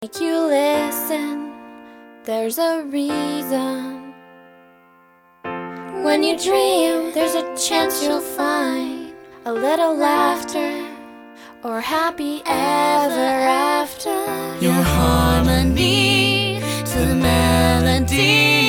Make you listen, there's a reason. When you dream, there's a chance you'll find a little laughter or happy ever after. Your harmony to the melody